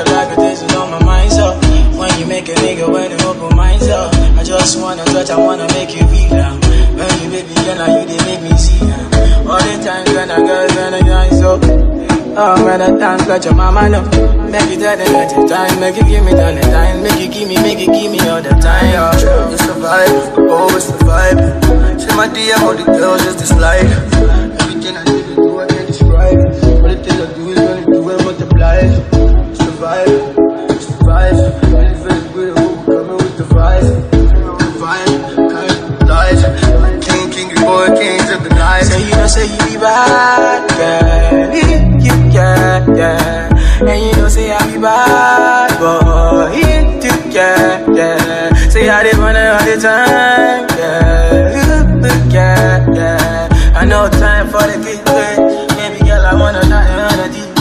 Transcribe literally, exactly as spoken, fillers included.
got good things on my mind, so when you make a nigga when you open minds up, I just wanna touch, I wanna make you feel down. When you baby girl, now you they make me see now. All the time when I girls when I grind so. Oh, when I dance, got your mama know. Make you tell them that it's time, make you give me all the time, make you give me, make you give me all the time. Yeah, it's the vibe, oh it's the vibe. Say my D M, all the girls just dislike. Everything I do, to do, I can't describe. All the things I do is gonna do and multiply. It's the vibe, it's the vibe. Really feeling good, oh, coming with the vibe. The vibe, kind of lies. King, king, boy, kings of the night. Say you know, say you be bad, girl. Yeah, yeah. And you know, say I be bad, boy. Yeah, yeah. Say I did want it all the time, yeah. Yeah, yeah. I know time for the big way. Baby girl, I wanna die on a deep.